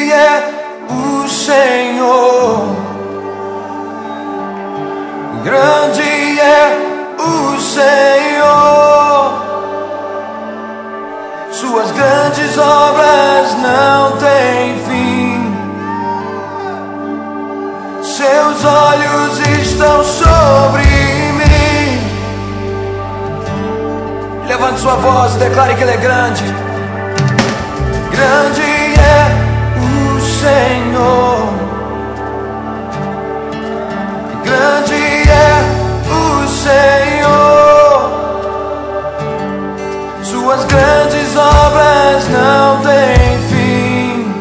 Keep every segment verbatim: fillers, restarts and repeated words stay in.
é o Senhor, grande é o Senhor. Suas grandes obras não têm fim. Seus olhos estão sobre mim. Levante sua voz e declare que Ele é grande. Grande é o Senhor, grande é o Senhor. Suas grandes obras não têm fim.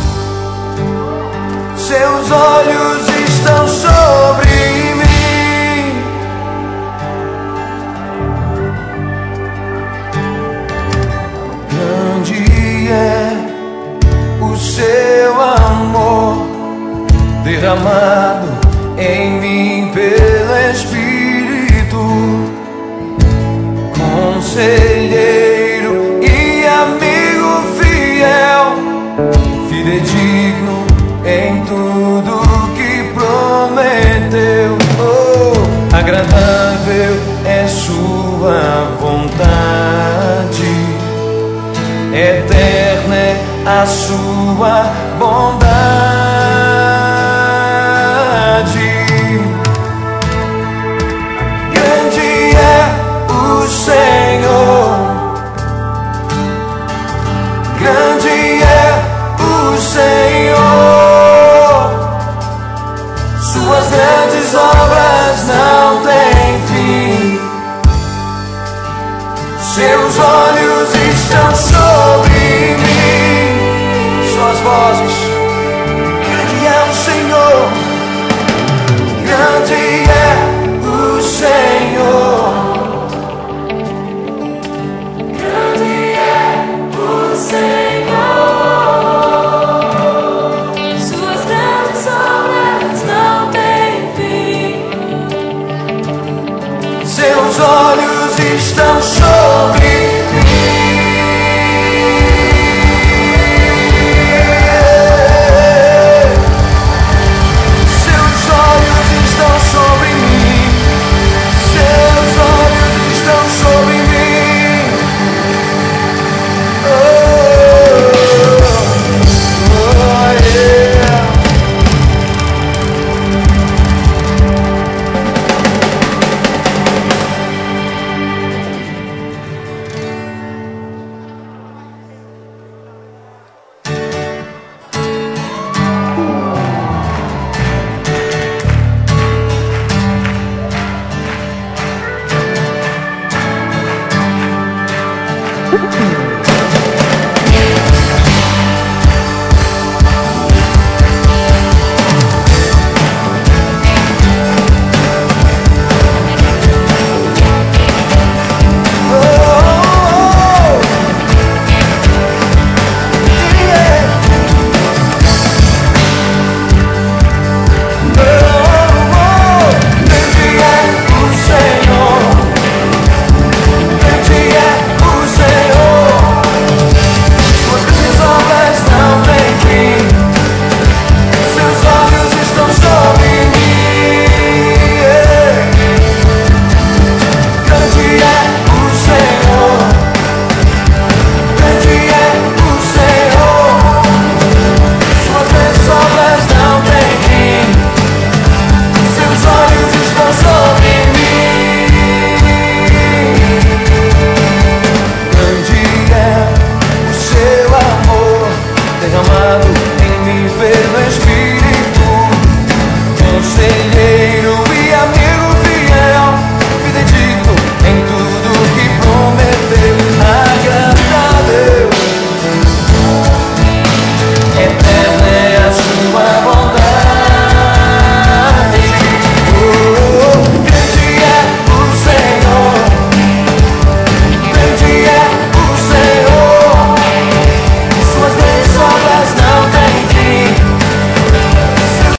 Seus olhos estão sobre mim. Grande é o seu amor, derramado em mim pelo Espírito. Conselheiro e amigo fiel, fidedigno em tudo que prometeu. Oh, agradável é sua vontade, eterna é a sua bondade. Grande é o Senhor, grande é o Senhor. Suas grandes obras não têm fim. Seus olhos estão sobre mim. Suas vozes. Grande é o Senhor, grande é o Senhor, grande é o Senhor. Suas grandes obras não têm fim. seus olhos estão sobre